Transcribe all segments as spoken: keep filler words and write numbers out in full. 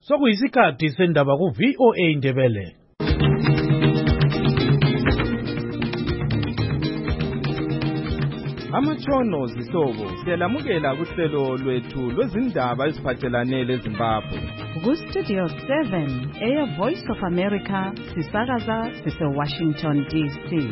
Sokuyisikhathi sendaba ku V O A Indebele. Amatshono zihlobo siyalamukela kuhlelo lwethu lwezindaba eziphathelane leZimbabwe. Ku Studio seven, Air Voice of America, sisakaza sise Washington D C.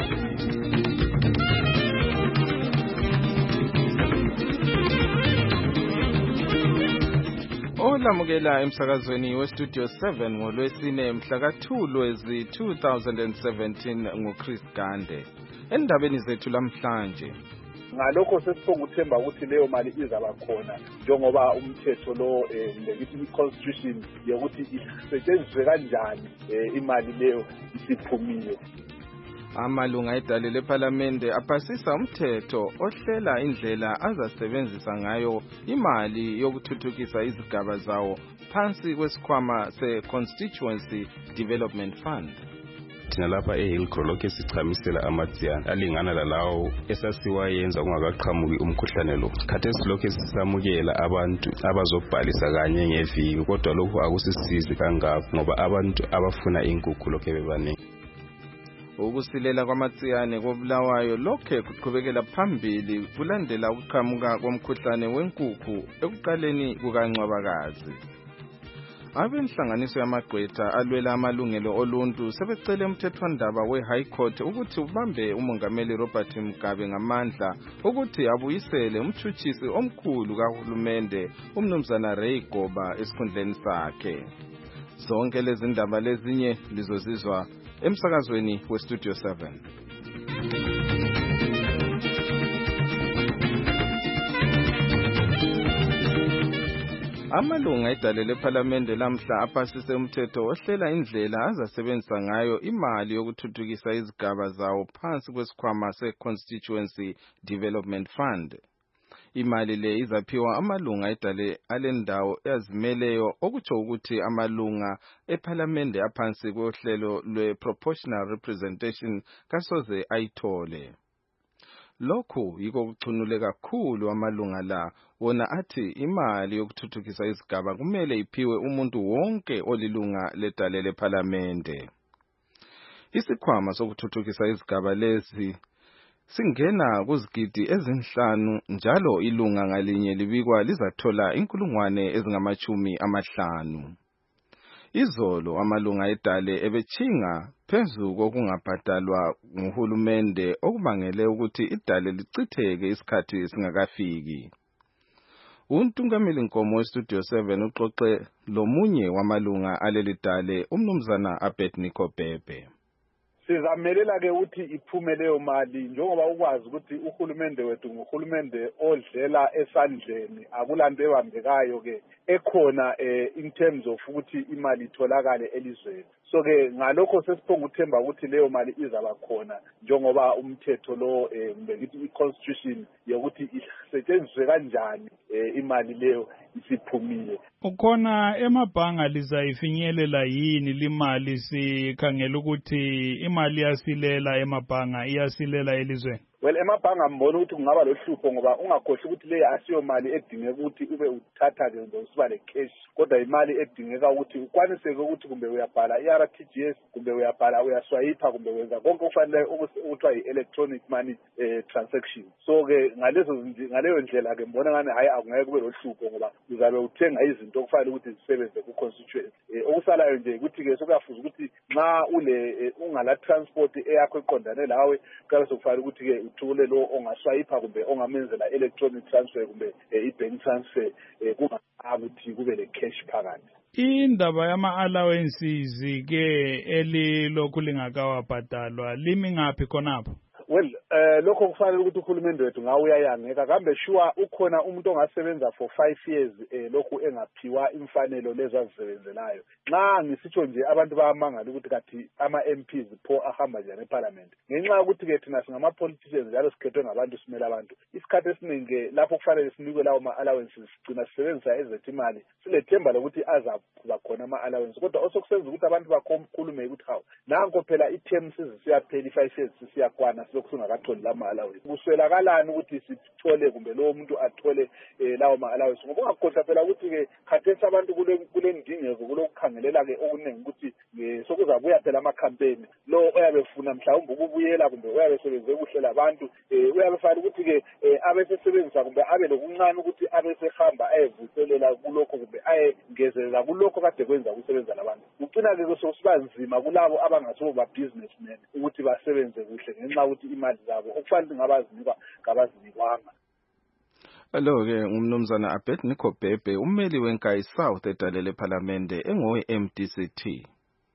Olamukela emsakazweni we Studio seven ngolwesine mhla ka two Lwezi two thousand seventeen nguChris Gande. Endabeni zethu lamhlanje, ngalokho sesiphonguthemba ukuthi leyo mali izaba khona njengoba umthetho lo lekithi i-constitution yokuthi isetshenziswe kanjani imali leyo isiphumile. Amalunga edale lePhalamende aphasisa umthetho ohlela indlela azasebenzisa ngayo imali yokuthuthukisa izigaba zawo phansi kwesikhwama se-Constituency Development Fund. Thina lapha eHillcrow lokho sichamisela amatsiyana alingana lalawo esasiwayenza kungakaqhamuki umkhuhlane lo. Khathesi lokho sisamukela abantu abazobhalisa kanye ngeviki, kodwa lokho akusisizi kangako ngoba abantu abafuna inkukhu lokho bebaningi. Ukusilela kwamatsiyane kobulawayo lokho kuqhubekela phambili kulandela ukuqhamuka komkhuhlane wenkukhu ekuqaleni kukaNcwabakazi. Abenhlanganiso yamagqwetha alwela amalungelo oluntu sebecele umthethwandaba we-High Court ukuthi ubambe umongameli Robert Mugabe ngamandla ukuthi abuyisele umtshutshisi omkhulu kahulumende umnumzana Ray Goba esikhundleni sakhe. Zonke lezi ndaba lezinye lizozizwa emsakazweni we Studio seven. Amalunga edale lePhalamende lamhla aphasise umthetho ohlela indlela azasebenzisa ngayo imali yokuthuthukisa izigaba zawo phansi kwesikhwama se-Constituency Development Fund. Imali le izaphiwa amalunga edale alendawo ezimeleyo, okutsho ukuthi amalunga ePhalamende aphansi kohlelo lwe-Proportional Representation kasoze ayithole. Lokhu yiko kuchunule kakhulu amalunga la, wona athi imali yokuthuthukisa izigaba kumele iphiwe umuntu wonke olilunga ledale lePhalamende. Isikhwama sokuthuthukisa izigaba lezi singena kuzigidi ezinhlanu njalo ilunga ngalinye libikwa lizathola inkulungwane ezingamachumi amahlanu. Izolo amalunga edale ebechinga phezu kokungabhadalwa nguhulumende okubangele ukuthi idale lichitheke isikhathi singakafiki. Untungameli Nkomo weStudio seven uxoxe lomunye wamalunga aleli dale, umnumzana Abednego Bhebhe. Sizamelela ke ukuthi iphume leyo mali njengoba ukwazi ukuthi uhulumende wethu nguhulumende odlela esandleni, akulanto ebambekayo ke ekhona in terms of ukuthi imali itholakale elizweni. So ke ngalokho sesiphonguthemba ukuthi leyo mali izaba khona njengoba umthetho lo lekithi i-constitution yokuthi isetshenziswe kanjani imali leyo isiphumile. Ukhona emabhanga lizayifinyelela yini limali? Sikhangela ukuthi imali yasilela emabhanga iyasilela elizweni. Well, emabhanga mbona ukuthi kungaba lohlupho ngoba ungakhohle ukuthi le asiyo mali edingeka ukuthi ube uthatha ke ngoba le cash, kodwa imali edingeka ukuthi ukwanise ukuthi kumbe uyabhala i-R T G S, kumbe uyabhala uyaswipe, kumbe wenza konke okufanele ukuthiwa i-electronic money eh, transaction. So ke ngalezo ngaleyo ndlela ke mbona ngane hayi akungeke kube lohlupho ngoba uzabe uthenga izinto okufanele ukuthi zisebenze ku-constituency. Eh, okusalayo nje ukuthi ke sokuyafuza ukuthi nxa ule eh, ungala transport eyakho eqondane lawe kale sokufanele ukuthi ke uthule lo ongaswipe kumbe ongamenzela electronic transfer kumbe i-bank transfer kungakuthi kube le cash phakathi. Indaba yama-allowances ke elilokhu lingakawabhadalwa limi ngaphi khonapho? Well, uh, lokho kufanele ukuthi uhulumende wethu ngawuyayangeka kambe sure ukhona umuntu ongasebenza for five years eh, lokhu engaphiwa imfanelo lezo azisebenzelayo. Nxa ngisitsho nje abantu bayamangala ukuthi kathi ama-M Ps pho ahamba njani eParliament. Ngenxa yokuthi ke thina singama politicians njalo sikhethwe ngabantu simela abantu. Isikhathi esiningi lapho kufanele sinikwe lawo ma-allowances sigcina sisebenzisa ezethu imali. Silethemba lokuthi azakuba khona ama-allowances. Kodwa osokusenza ukuthi abantu bakhulume ukuthi hawu nanko phela i-term sizisiyaphela i-five years sisiyakwana lokhu singakathi bengawatholi lama allowance. Kuswelakalani ukuthi sithole kumbe lowo muntu athole lawo ma allowance ngoba ungakhohlwa phela ukuthi ke khathesi abantu kule kule ndingeko kulokukhangelela ke okuningi ukuthi sokuzabuya phela ama campaign lo oyabe ufuna mhlawumbe ukubuyela kumbe oyabe sebenze kuhle labantu uyabe fana ukuthi ke abesebenzisa kumbe abe lokuncane ukuthi abesehamba ayevuselela kulokho kumbe ayengezelela kulokho kade kwenza ukusebenza labantu. Ucina ke sokusiba nzima kulabo abangasobo ba businessmen ukuthi basebenze kuhle ngenxa ukuthi imali zabo okufanele ngabazinikwa ngabazinikwanga. Hello ke umnumzana Abednego Bhebhe ummeli wenkayi South edalele eParliamente engowe M D C T.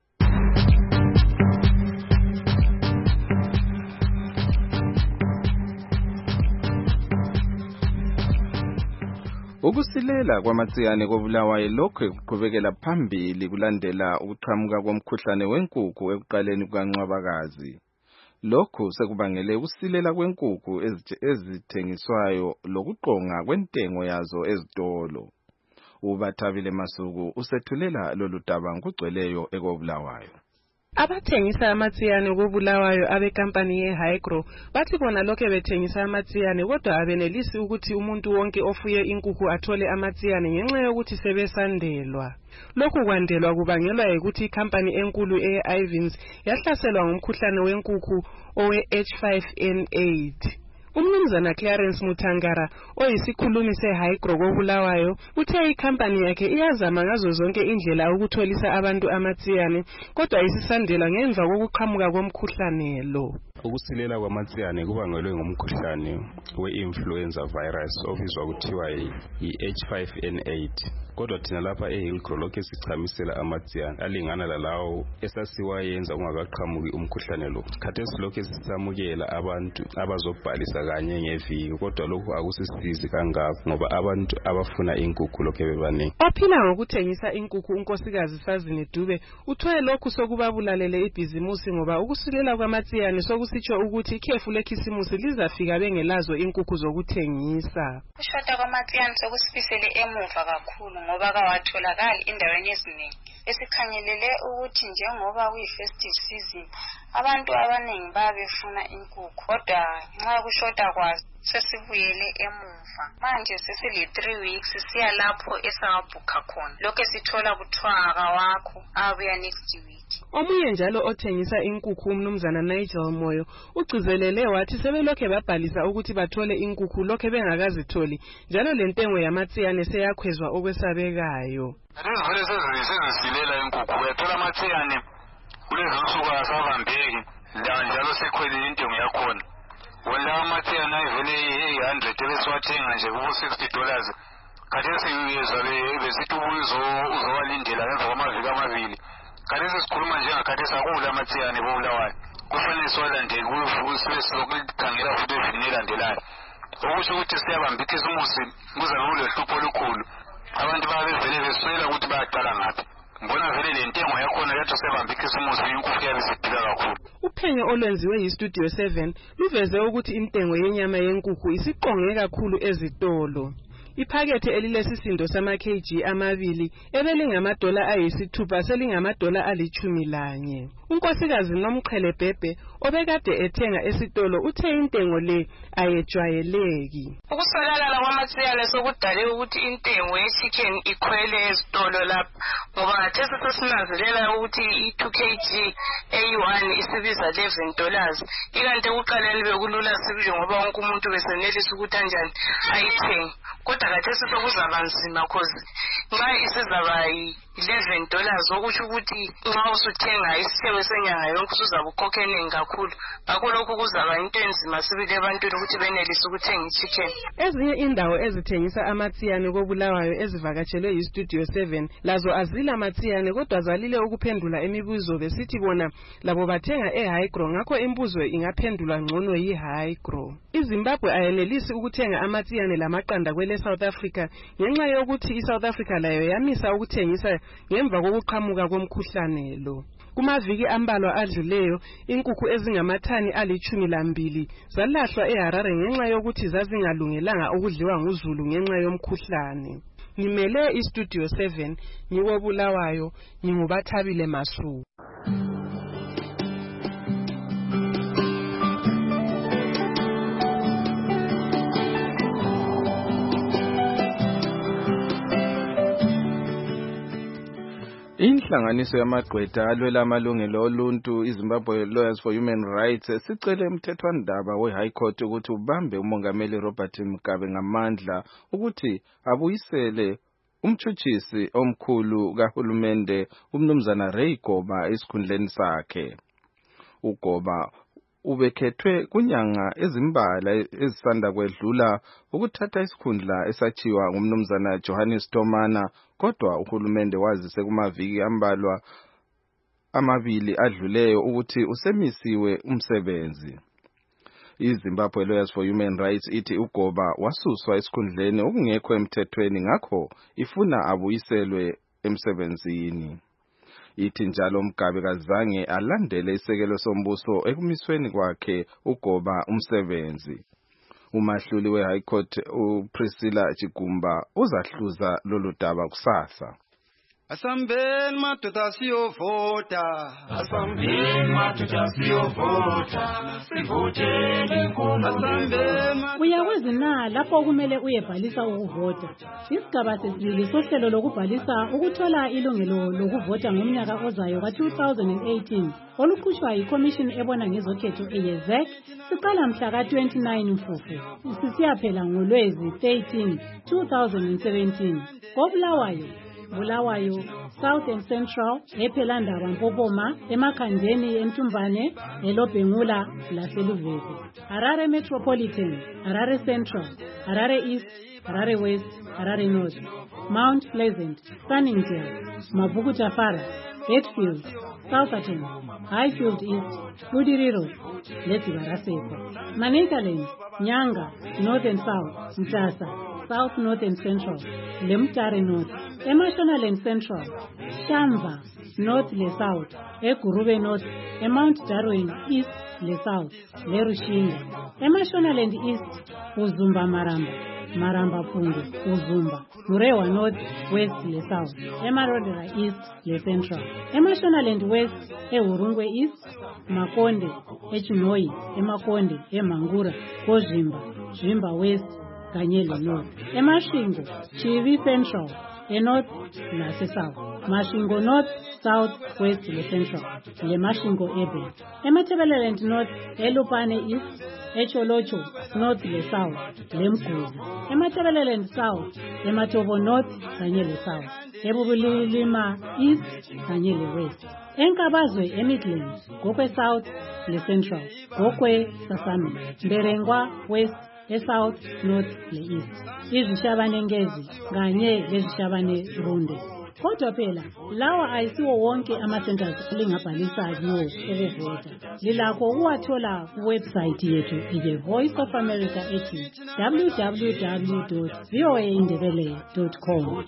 Ukusilela kwamatsiyane koBulawayo lokho kuqhubekela phambili kulandela ukuqhamuka komkhuhlane wenkukhu ekuqaleni kukaNcwabakazi. Lokhu sekubangele ukusilela kwenkukhu ezithengiswayo lokuqonga kwentengo yazo ezitolo. uBathabile Masuku usethulela lolu daba ngokugcweleyo ekoBulawayo. Abathengisa amatsiyane koBulawayo abekampani yeHyagro bathi bona lokho bethengisa amatsiyane kodwa abenelisi ukuthi umuntu wonke ofuye inkukhu athole amatsiyane ngenxa yokuthi sebesandelwa. Lokhu kwandelwa kubangelwa ukuthi ikampani enkulu eIvins yahlaselwa ngumkhuhlane wenkukhu owe H five N eight. Umnumzana Clarence Mutangara oyisikhulumi seHyagro koBulawayo uthe ikampani yakhe iyazama ngazo zonke indlela ukutholisa abantu amatsiyane kodwa isisandela ngemva kokuqhamuka komkhuhlane lo. Ukusilela kwamatsiyane kubangelwe ngumkhuhlane we-influenza virus obizwa kuthiwa yi-H five N eight. Kodwa thina lapha eHyagro lokho sichamisela amatsiyane alingana lalawo esasiwayenza ungakaqhamuki umkhuhlane lo. Khathesi lokho sisamukela abantu abazobhalisa kanye ngeviki kodwa lokho akusisizi kangako ngoba abantu abafuna inkukhu lokho bebaningi. Ophila ngokuthengisa inkukhu unkosikazi Sazini Dube uthoye lokhu sokubabulalele ibhizimusi ngoba ukusilela kwamatsiyane sokusitsho ukuthi ikhefu lekhisimusi lizafika bengelazo inkukhu zokuthengisa. Ushota kwamatsiyane sokusifisele emuva kakhulu ngoba kawatholakali endaweni eziningi. Esikhangelele ukuthi njengoba kuyi-festive season abantu abaningi babefuna inkukhu kodwa nxa kushota kwazo sesibuyele emuva. Manje sesile three weeks siya lapho esawabhukha khona. Lokho sithola kuthiwa akawakho abuya next week. Omunye njalo othengisa inkukhu umnumzana Nigel Moyo ugcizelele wathi sebelokhe babhalisa ukuthi bathole inkukhu lokho bengakazitholi njalo lentengo yamatsiyane seyakhwezwa okwesabekayo. Izivele sezisilela inkukhu uyathola amatsiyane kulezi nsuku asavambeki njalo sekhwele intengo yakhona. Wala amatsiyane ayivele eight hundred ebesiwathenga nje kubo sixty dollars. Khathesi uyezabe besithi uzowalindela ngemva kwamaviki amabili. Khathesi sikhuluma njengakhathesi akula amatsiyane koBulawayo. Kufanele siwalandele kufuthi sizokukhangela futhi evikini elandelayo. Okusho ukuthi siyabamba ikhisimusi kuzabe kulohlupho olukhulu. Abantu babevele beswela ukuthi bayaqala ngaphi. Mbona vele le ntengo yakhona yathi sebamba ikhisimusi inkukhu yabe siphila kakhulu. Uphenyo olwenziwe yiStudio seven luveze ukuthi intengo yenyama yenkukhu isiqonge kakhulu ezitolo. Iphakethe elilesisindo sama-kg amabili ebelingamadola ayisithupha selingamadola alichumi lanye. Unkosikazi Nomqhele Bhebhe obekade ethenga esitolo uthe intengo le ayejwayeleki. Ukusolakala kwamatsiyane sokudale ukuthi intengo yechicken ikhwele ezitolo lapha ngoba ngathesi sesinanzelela ukuthi i-two kg eyi one isibiza eleven dollars. Ikanti ekuqaleni bekulula sibili ngoba wonke umuntu besenelisa ukuthi kanjani ayithenge. Kodwa khathesi sokuzaba nzima cause nxa isizaba eleven dollars okusho ukuthi nxa usuthenga isithelo senyanga yonke usuzabe ukhokhe eningi kakhulu. Ngakho lokhu kuzaba into enzima sibili ebantwini ukuthi benelise ukuthenga ichicken. Ezinye indawo ezithengisa amatsiyane koBulawayo ezivakatshelwe yiStudio seven lazo azila amatsiyane kodwa zalile ukuphendula imibuzo besithi bona labo bathenga eHyagro ngakho imbuzo ingaphendulwa ngcono yiHyagro. iZimbabwe ayenelisi ukuthenga amatsiyane lamaqanda kwele South Africa ngenxa yokuthi iSouth Africa layo yamisa ukuthengisa ngemva kokuqhamuka komkhuhlane lo. Kumaviki ambalwa adluleyo inkukhu ezingamathani alichumi lambili zalahlwa eHarare ngenxa yokuthi zazingalungelanga ukudliwa nguzulu ngenxa yomkhuhlane. Ngimele iStudio seven ngiwoBulawayo nginguBathabile Masuku. Inhlanganiso yamagqwetha alwela amalungelo oluntu iZimbabwe Lawyers for Human Rights sicele umthethwandaba we-High Court ukuthi ubambe umongameli Robert Mugabe ngamandla ukuthi abuyisele umtshutshisi omkhulu kahulumende umnumzana Ray Goba esikhundleni sakhe. uGoba ubekhethwe kunyanga ezimbala ezisanda kwedlula ukuthatha isikhundla esachiwa ngumnumzana Johannes Tomana, kodwa uhulumende wazise kumaviki ambalwa amabili adluleyo ukuthi usemisiwe umsebenzi. iZimbabwe Lawyers for Human Rights ithi uGoba wasuswa esikhundleni okungekho emthethweni, ngakho ifuna abuyiselwe emsebenzini. Ithi njalo Mugabe kazange alandele isekelo sombuso ekumisweni kwakhe uGoba umsebenzi. Umahluli we-High Court uPriscilla Chigumba uzahluza lolu daba kusasa. Asambeni madoda siyovota, asambeni madoda siyovota, sivoteni inkululeko. Uyakwazi na lapho kumele uyebhalisa ukuvota. Isigaba sesibili sohlelo lokubhalisa ukuthola ilungelo lokuvota ngomnyaka ozayo ka two thousand eighteen oluqhushwa yiCommission ebona ngezokhetho eYezek siqala mhla ka twenty-nine Mfumfu sisiyaphela ngoLwezi thirteen two thousand seventeen. Kobulawayo Bulawayo, South and Central, ePhelandaba Mpopoma, eMakhandeni eMtumbane, eLobhengula laseLuveze. Harare Metropolitan, Harare Central, Harare East, Harare West, Harare North, Mount Pleasant, Sunningdale, Mavuku Tafara, Hatfield, Southampton, Highfield East, Budiriro, Letibaraseko. Manicaland, Nyanga, North and South, Mtasa, South North and Central, Lemtare North, Emotional and Central, Shamba, North le South, Ekurube North, Mount Darwin East le South, Lerushinga, Emotional and East, Uzumba Maramba, Maramba Pungu, Uzumba, Murewa North, West le South, Emarodera East le Central, Emotional and West, Eurungwe East, Makonde, Echinoi, Emakonde, Emangura, Kozimba, Jimba West, Kanyele North, Emashingo, Chivi Central, North nase South, Mashingo North, South, West le Central, le Mashingo Ebe, Emathebeleland North, Elupane East, Echolocho North le South, Lemkuzi, Emathebeleland South, Ematobo North, Kanyele South, Ebubulilima East, Kanyele West, Enkabazwe eMidlands, Gokwe South le Central, Gokwe Sasami, Mberengwa West, eSouth, North le East. Izishabane ngezi kanye lezishabane runde. Kodwa phela lawa ayisiwo wonke ama-centers lingabhalisa kiwo ukuvota. Lilakho ukuwathola kuwebsite yethu i-The Voice of America ethi w w w dot v o a indebele dot com.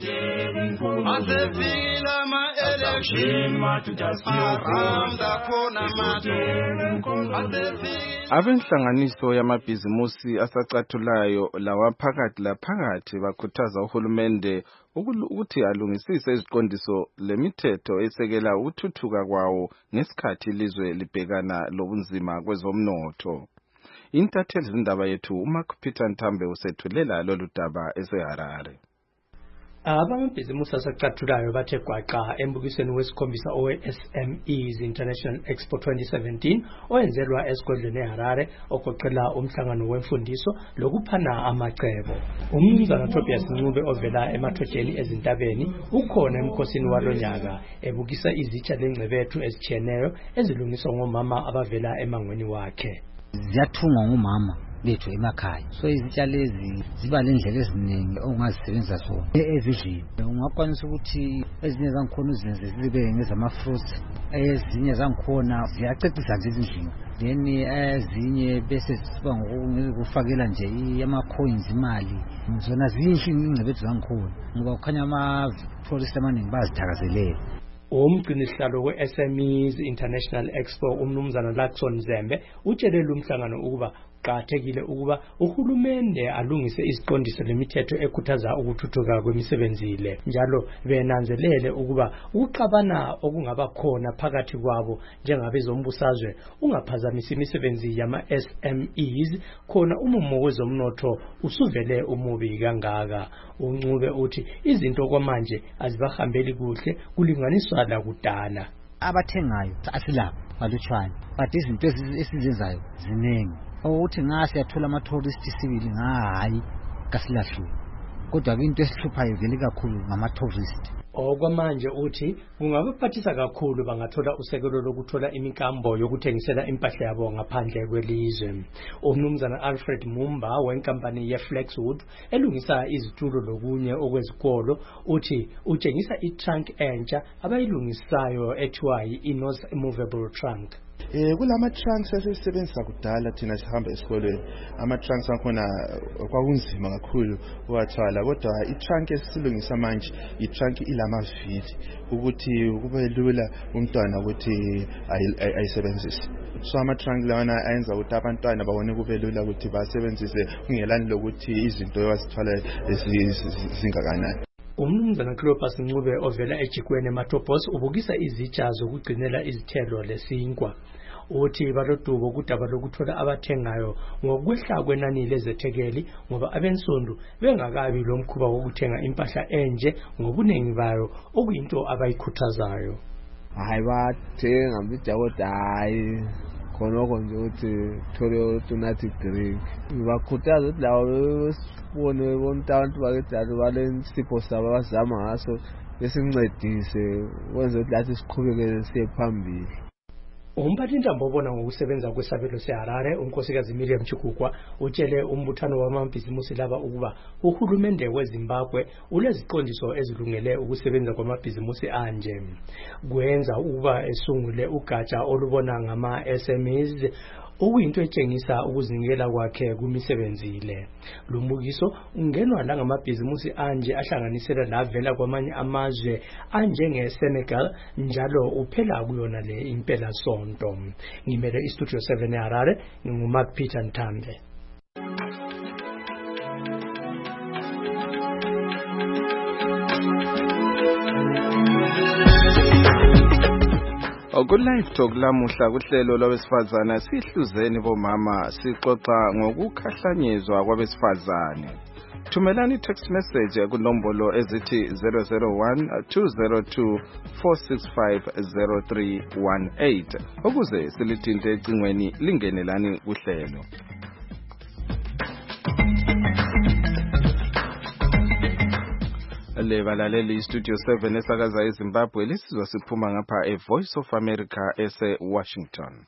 Abenhlanganiso yamabhizimusi asacathulayo lawaphakathi laphakathi bakhuthaza uhulumende ukuthi alungisise iziqondiso lemithetho esekela ukuthuthuka kwawo ngesikhathi ilizwe libhekana lobunzima kwezomnotho. Intatheli zindaba yethu uMark Peter Ntambe usethulela lolu daba eseHarare. Abamabhizimusi asacathulayo bathe gwaqa embukisweni wesikhombisa owe-S M Es International Expo twenty seventeen owenzelwa esigodlweni eHarare ogoqela umhlangano wemfundiso lokuphana amacebo. Umnumzana Tobias Ncube ovela emathotsheni ezintabeni ukhona emkhosini walonyaka ebukisa izitsha lengcebethu ezitshiyeneyo ezilungiswa ngomama abavela emangweni wakhe. Ziyathungwa ngomama bethu emakhaya, so izitsha lezi ziba lendlela eziningi ongazisebenzisa zona evision. Ungakwanisa ukuthi ezinye zangikhona uzenze zibe ngezama-fruits, ezinye zangikhona ziyacecisa nje ezindlini, then ezinye bese siba ngokufakela nje ama-coins imali. Zona zinhle ingcebethu zangikhona ngoba kukhanya ama-tourist amaningi bazithakazelela. Umgcinisihlalo we-S M Es International Expo umnumzana Lakson Zembe utshelele umhlangano ukuba kuqakathekile ukuba uhulumende alungise iziqondiso lemithetho ekhuthaza ukuthuthuka kwemisebenzi le njalo benanzelele ukuba ukuxabana okungaba khona phakathi kwabo njengabezombusazwe ungaphazamisa imisebenzi yama-S M Es khona umumo wezomnotho usuvele umubi kangaka. uNcube uthi izinto kwamanje azibahambeli kuhle kulinganiswa lakudala. Abathengayo asilapho balutshwane but izinto esizenzayo ziningi ukuthi ngase yathola ama-tourist sibili ngahayi kasilahlwe kodwa into esihluphayo vele kakhulu ngama-tourist. Okwamanje uthi kungabaphathisa kakhulu bangathola usekelo lokuthola imikambo yokuthengisela impahla yabo ngaphandle kwelizwe. Umnumzana Alfred Mumba wenkampani ye-Flexwood elungisa izitulo lokunye okwezikolo uthi utshengisa i-trunk entsha abayilungisayo ethiwa i-Inos Movable Trunk. Eh kulama trunks esisebenzisa kudala thina sihamba esikolweni ama trunks akhona kwakunzima kakhulu uwathwala kodwa i-trunk esilungisa manje i-trunk ilama vili ukuthi kube lula umntwana ukuthi ayisebenzise. So ama trunk lawana ayenza ukuthi abantwana babone kube lula ukuthi basebenzise kungelani lokuthi izinto ezithwala ezingakanani. Umnumzana Cleopas Ncube ovela eJikweni Matopos ubukisa izitsha zokugcinela izithelo lesinkwa. Uthi balodubo kudaba lokuthola abathengayo ngokwehla kwenani lezethekeli ngoba abensondu bengakabi lomkhuba wokuthenga impahla enje ngobuningi bayo okuyinto abayikhuthazayo. Hayi bathenga bijakoda hayi khonoko nje uthi thole unathi drink bakhuthaza ukuthi lawo bone bonke abantu bakedala balensipho sabo abazama ngaso besincedise wenze ukuthi lathi siqhubeke siye phambili. Umphathintambo obona ngokusebenza kwesabelo seHarare unkosikazi Miriam Chikukwa utshele umbuthano wamabhizimusi laba ukuba uhulumende weZimbabwe uleziqondiso ezilungele ukusebenza kwamabhizimusi anje. Kwenza ukuba esungule ugatsha olubona ngama-S M Es okuyinto etshengisa ukuzinikela kwakhe kumisebenzi le. Lumbukiso ungenwa la ngamabhizimusi anje ahlanganisela lavela kwamanye amazwe anjengeSenegal njalo uphela kuyona le impela sonto. Ngimele iStudio seven eHarare ngingumap Peter Ntambe. Ku-Live Talk lamuhla kuhlelo lwabesifazana sihluzeni bomama sixoxa ngokukhahlanyezwa kwabesifazane. Thumelani text message kunombolo ezithi zero zero one two zero two four six five zero three one eight ukuze silithinte ecingweni lingenelani kuhlelo. Le balaleli Studio seven esakaza eZimbabwe lisizwa siphuma ngapha e Voice of America ese Washington.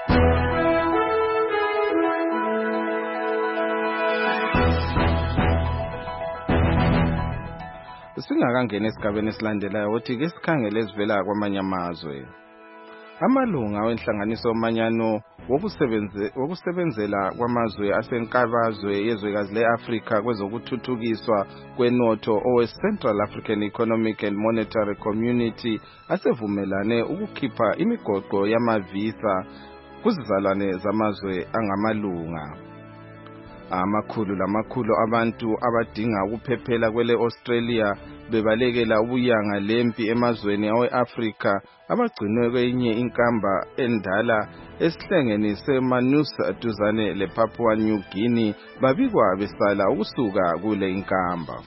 Singakangena esigabeni esilandelayo ukuthi ke sikhangele esivela kwamanye amazwe. Amalunga wenhlanganiso omanyano wokusebenze wokusebenzela kwamazwe asenkabazwe yezwekazi leAfrika kwezokuthuthukiswa kwenotho owe Central African Economic and Monetary Community asevumelane ukukhipha imigoqo yamavisa kuzizalwane zamazwe angamalunga. Amakhulu lamakhulu abantu abadinga ukuphephela kwele Australia bebalekela ubuyanga lempi emazweni awe-Afrika abagcinwe kwenye inkamba endala esihlengeni seManusa duzane lePapua New Guinea babikwa besala ukusuka kule inkamba.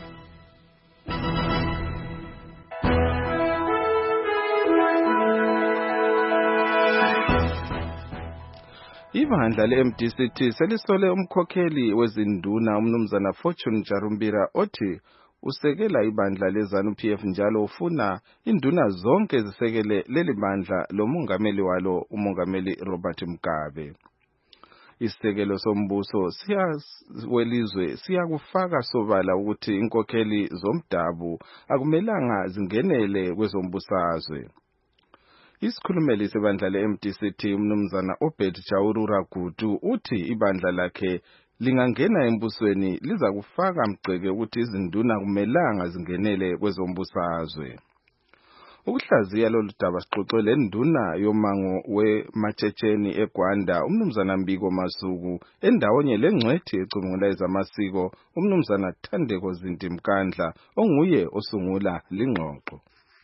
Ibandla le-M D C T selisole umkhokheli wezinduna umnumzana Fortune Jarumbira othi usekela ibandla leZANU-P F njalo ufuna induna zonke zisekele leli bandla lomongameli walo umongameli Robert Mugabe. Isisekelo sombuso siyawelizwe siyakufaka sobala ukuthi inkokheli zomdabu akumelanga zingenele kwezombusazwe. Isikhulumeli sebandla le-M D C T umnumzana Obed Chawurura Gutu uthi ibandla lakhe lingangena embusweni liza kufaka mgceke ukuthi izinduna kumelanga zingenele kwezombusazwe. ukuhlaziya lolu daba sixoxe le nduna yomango weMatshetshen eGwanda umnumzana Mbiko Masuku endawonye lengcwethi ecubungula ezamasiko umnumzana Thandeko Zintimkandla onguye osungula lingxoxo.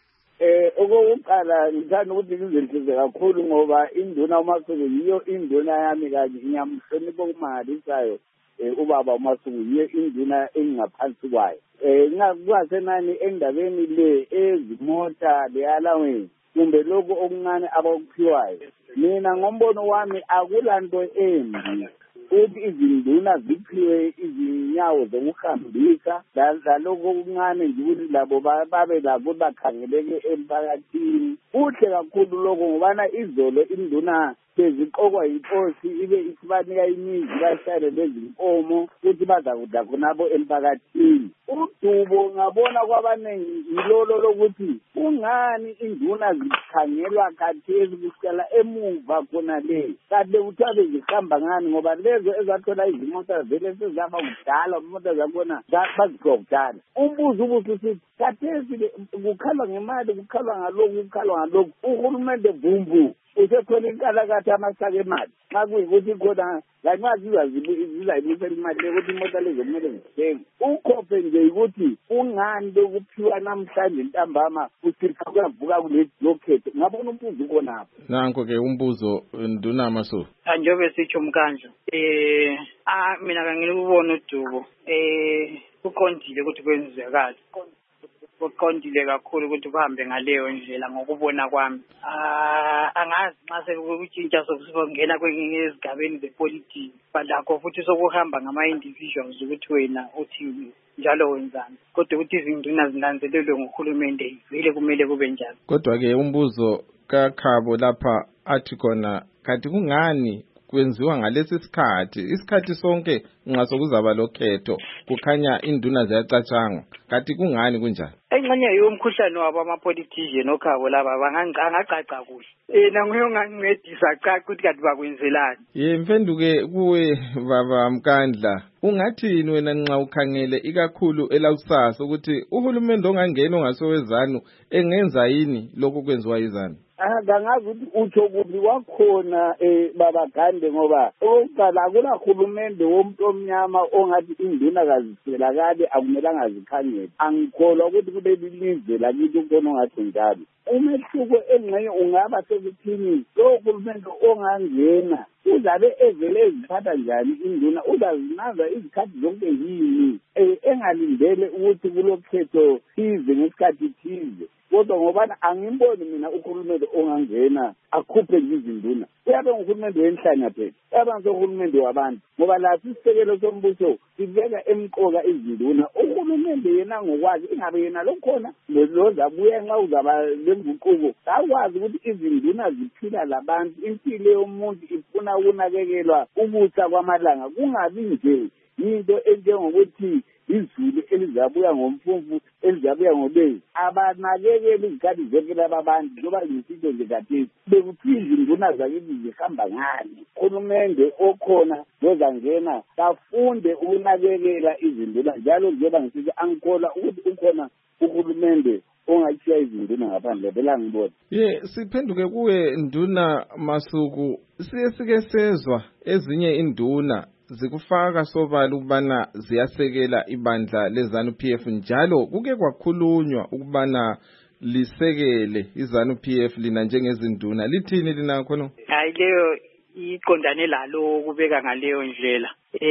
Eh okokuqala ngithanda ukuthi ngizenhlise kakhulu ngoba induna uMasuku yiyo induna yami kanye ngiyamhlonipha ukumangalisayo eh ubaba uMasuku yiyo induna engaphansi kwayo. Eh ngakusenani endabeni le ezimota leyalaweni kumbe lokho okuncane abakuphiwayo. Mina ngombono wami akulanto embi uthi izinduna ziphiwe izinyawo zokuhambisa lalokho okuncane nje ukuthi labo babe labo bakhangeleke emphakathini. Kuhle kakhulu lokho ngobana izolo induna seziqokwa yinkosi ibe isibanika imizi bahlale lezinkomo ukuthi bazakudla khonabo emphakathini. Udubo ngabona kwabanengi yilolo lokuthi ungani induna zikhangelwa khathesi kusukela emuva khona le kade uthabe zihamba ngani ngoba lezo ezathola izimota vele sezaba kudala imota zakhona bazikho kudala. Umbuzo ubusuthi khathesi kukhalwa ngemali kukhalwa ngalokhu kukhalwa ngalokhu uhulumende vumbu usekhona inkalakatha amasaka emali xa kuyikuthi khona lanxa zizayibuyisela imali ukuthi imota lezo kumele zithenge ukhophe nje ukuthi ungani lokuphiwa namhlanje ntambama usipha kuyavuka kulelo khetho ngabona umbuzo khonapho. Nanko ke umbuzo nduna Masuku. Njengoba sitsho Mkandla eh ah mina kangikubona udubo eh uqondile ukuthi kwenzekala kuqondile kakhulu ukuthi kuhambe ngaleyo ndlela ngokubona kwami. Ah angazi nxa sekutshintsha sokungena kwenye ezigabeni zepolitiki balakho futhi sokuhamba ngama individuals ukuthi wena uthi njalo wenzani kodwa ukuthi izinduna zinanzelelwe ngohulumende vele kumele kube njalo. Kodwa ke umbuzo kaKhabo lapha athi khona kanti kungani kwenziwa ngalesi sikhathi isikhathi sonke nxa sokuzaba lokhetho kukhanya induna ziyacatshanga kanti kungani kunjani? Engxenye yomkhuhlane wabo amapolitician okhabo laba bangacaca kuhle eh nanguyo ngangincedisa cha ukuthi kanti bakwenzelani. Ye mfenduke kuwe baba Mkandla ungathini wena nxa ukhangele ikakhulu elakusasa ukuthi uhulumende ongangena ongasowezanu engenza yini lokho kwenziwa izanu? Ah ngazi ukuthi utho kubi wakhona eh baba Gande ngoba oqala akula hulumende womuntu omnyama ongathi induna kazisela kade akumelanga zikhangele angikholwa ukuthi kuleli lizwe lakithi ukona ongathi njalo. Umehluko engxenye ungaba sekuthini lo hulumende ongangena uzabe evele eziphatha njani induna uzazinaza izikhathi zonke yini eh engalindele ukuthi kulokhetho thize ngesikhathi thize. Kodwa ngobana angimboni mina uhulumende ongangena akhuphe izinduna uyabe nguhulumende wenhlanya phela uyabe nguhulumende wabantu ngoba lathi isisekelo sombuso sibeka emqoka izinduna uhulumende yena ngokwazi ingabe yena lokhona lozabuya nxa uzaba lemvuquko akwazi ukuthi izinduna ziphila labantu impilo yomuntu ifuna ukunakekelwa ubusa kwamalanga kungabi nje into enjengokuthi izulu elizabuya ngomfumfu elizabuya ngobezi abanakekeli izikhathi zonke lababantu njoba ngisitsho nje kathesi bekuthizi induna zakithi zihamba ngani. Uhulumende okhona lozangena kafunde ukunakekela izinduna njalo njengoba ngisitsho angikholwa ukuthi ukhona uhulumende ongachiya izinduna ngaphandle phela ngibona. Ye siphenduke kuwe nduna Masuku siye sike sezwa ezinye induna zikufaka sobala ukubana ziyasekela ibandla leZANU P F njalo kuke kwakhulunywa ukubana lisekele iZANU P F lina njengezinduna lithini lina khona? Hayi leyo iqondane lalo kubeka ngaleyo ndlela.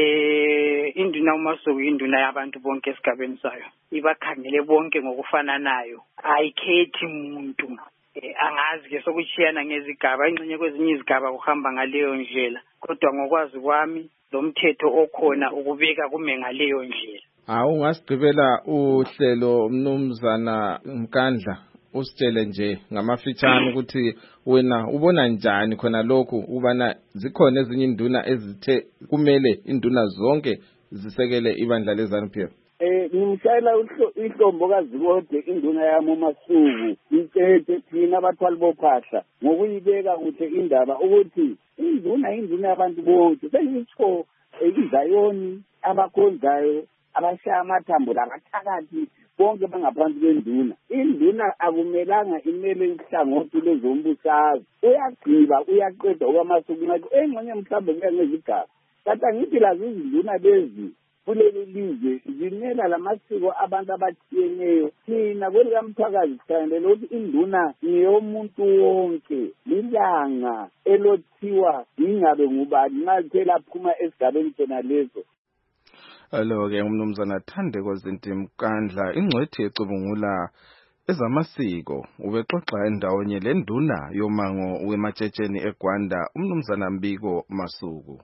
Eh induna uMasuku induna yabantu bonke esigabeni sayo ibakhangele bonke ngokufananayo ayikhethi umuntu. Eh angazi ke sokuchiyana ngezigaba ingxenye kwezinye izigaba kuhamba ngaleyo ndlela kodwa ngokwazi kwami lo mthetho okhona ukubeka kume ngaleyo ndlela. Awu ngasigqibela uhlelo mnumzana Mkandla usitshele nje ngamafitshane ukuthi wena ubona njani khona lokho ubana zikhona ezinye induna ezithe kumele induna zonke zisekele ibandla leZANU P F. Eh ngimshayela ihlombo kaZikode induna yami uMasuku ithethe thina abathwali bophahla ngokuyibeka ukuthi indaba ukuthi induna induna yabantu bonke sengitsho izayoni abakhonzayo abashaya amathambo labathakathi bonke bangaphansi kwenduna. Induna akumelanga imele ihlangothi lezombusazwe. Uyagqiba uyaqeda okwamasuku ngathi engxenye mhlawumbe kuya ngezigaba. Kanti angithi lazo izinduna lezi kuleli lizwe zimela lamasiko abantu abathiyeneyo. Thina kwelikamthakazi sikhangele ukuthi induna ngeyomuntu wonke, lilanga elothiwa ingabe ngubani nxa lithe laphuma esigabeni sona leso. Alo-ke umnumzana Thandeko Zintimkandla, ingcwethi ecubungula ezamasiko, ubexoxa endawonye le nduna yomango wematshetsheni eGwanda, umnumzana Mbiko Masuku.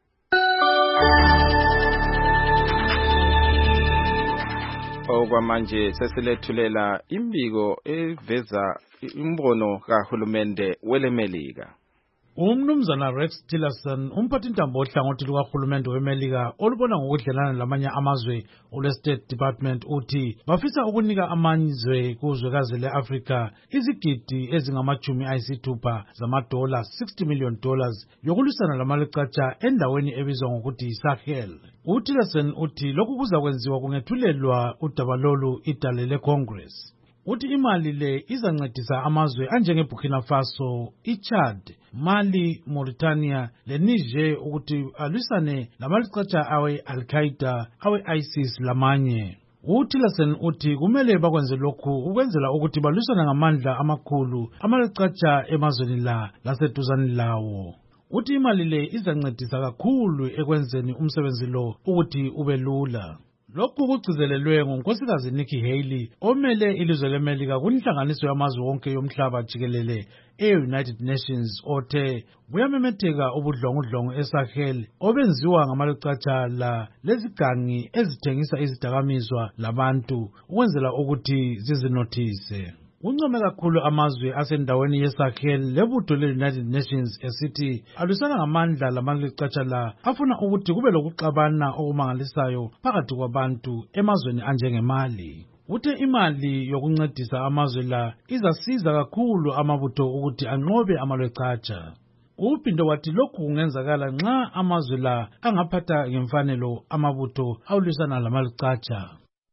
Okwamanje sesilethulela imbiko eveza imbono kahulumende welemelika. Umnumzana Rex Tillerson, umphathintambo ohlangothi lukahulumende wemelika olubona ngokudlelana lamanye amazwe ole-State Department uthi bafisa ukunika amazwe kuzwekazi le-Afrika izigidi ezingamajumi ayisithupha zamadola sixty million dollars yokulwisana lamalicatha endaweni ebizwa ngokuthi Sahel. UTillerson uthi lokhu kuzakwenziwa kungethulelwa udaba lolu idale le-Congress. Uthi imali le izancedisa amazwe anjenge Burkina Faso, iChad, Mali, Mauritania leNiger ukuthi alwisane lamalicatha awe Al-Qaeda, awe ISIS lamanye. UTillerson uthi kumele bakwenze lokhu ukwenzela ukuthi balwisane ngamandla amakhulu amalicatha emazweni la laseduzane lawo. Uthi imali le izancedisa kakhulu ekwenzeni umsebenzi lo ukuthi ube lula. Lokhu kugcizelelwe ngunkosikazi Nikki Haley omele ilizwe leMelika kunhlanganiso yamazwe wonke yomhlaba jikelele e-United Nations othe buyamemetheka ubudlongudlongo eSahel obenziwa ngamalicatha la lezigangi ezithengisa izidakamizwa labantu ukwenzela ukuthi zizinothise. Uncome kakhulu amazwe asendaweni yeSahel lebutho le-United Nations esithi alwisana ngamandla lamalicatha la afuna ukuthi kube lokuxabana okumangalisayo phakathi kwabantu emazweni anjengeMali. Uthe imali yokuncedisa amazwe la izasiza kakhulu amabutho ukuthi anqobe amalicatha. Uphinde wathi lokhu kungenzakala nxa amazwe la angaphatha ngemfanelo amabutho awulwisana lamalicatha.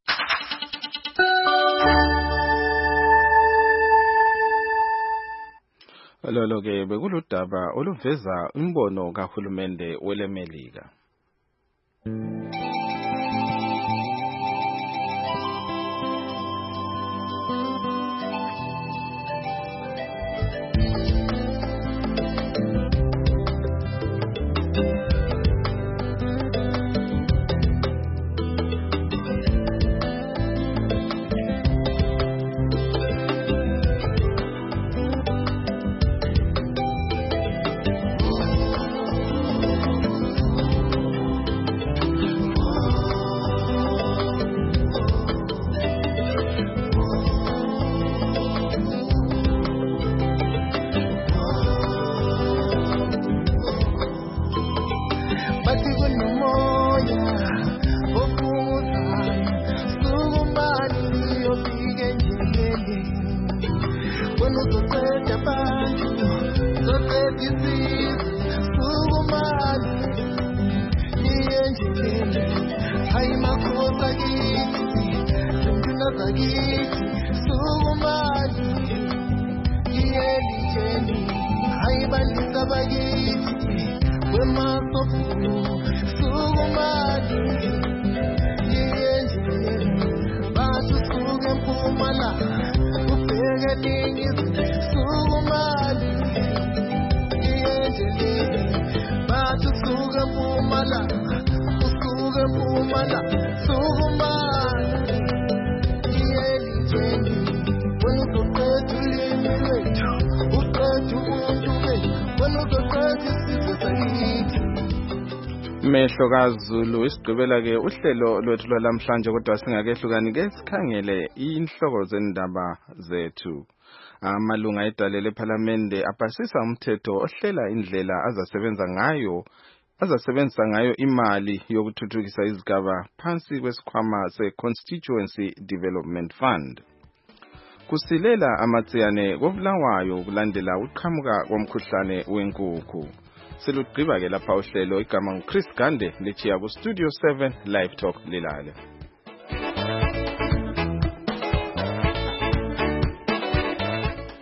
Lolo-ke bekuludaba oluveza imbono kahulumende welemelika. Mehlo kaZulu isigqibela ke uhlelo lwethu lwalamhlanje kodwa singakehlukani ke sikhangele inhloko zendaba zethu. Amalunga edale leParliament apasisa umthetho ohlela indlela azasebenza ngayo azasebenzisa ngayo imali yokuthuthukisa izigaba phansi kwesikhwama se-Constituency Development Fund. Kusilela amatsiyane kobulawayo kulandela uqhamuka komkhuhlane wenkukhu. Silugqiba ke lapha uhlelo igama nguChris Gande lichiya ku Studio seven Live Talk lilale.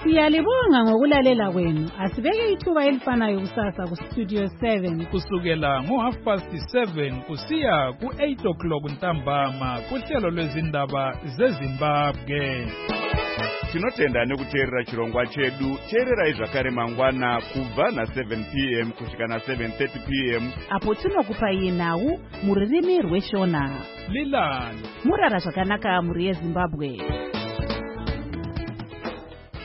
Siyalibonga ngokulalela kwenu. Asibeke ithuba elifanayo kusasa ku Studio seven kusukela ngo half past seven kusiya ku eight o'clock ntambama kuhlelo lwezindaba zeZimbabwe. Tinotenda nekuteerera chirongwa chedu. Teerera zvakare mangwana kubva na seven p m kusvika na seven thirty p m apo tinokupai nhau mururimi rweshona. Lilani murara zvakanaka muri yeZimbabwe.